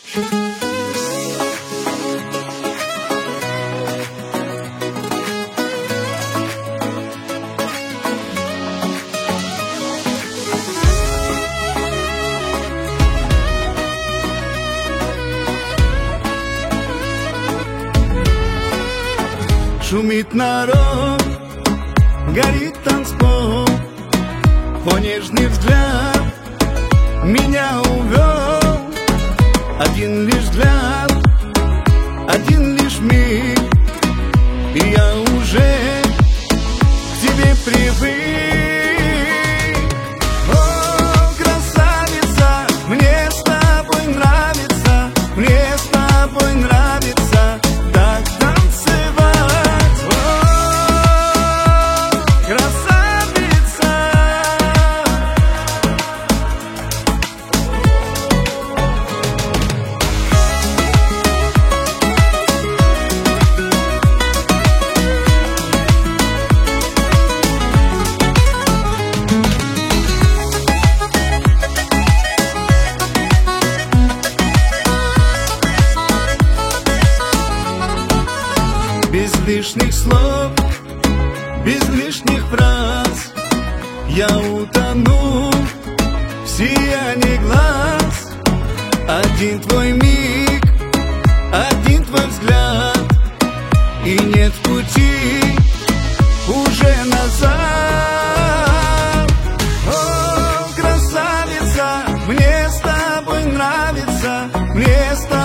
Шумит народ, горит танцпол, твой нежный взгляд меня увел. Один лишь взгляд, один лишь миг, и я уже к тебе привык. О, красавица, мне с тобой нравится, мне с тобой нравится так танцевать. О, красавица. Без лишних слов, без лишних фраз я утону в сиянии глаз. Один твой миг, один твой взгляд, и нет пути уже назад. О, красавица, мне с тобой нравится, мне с тобой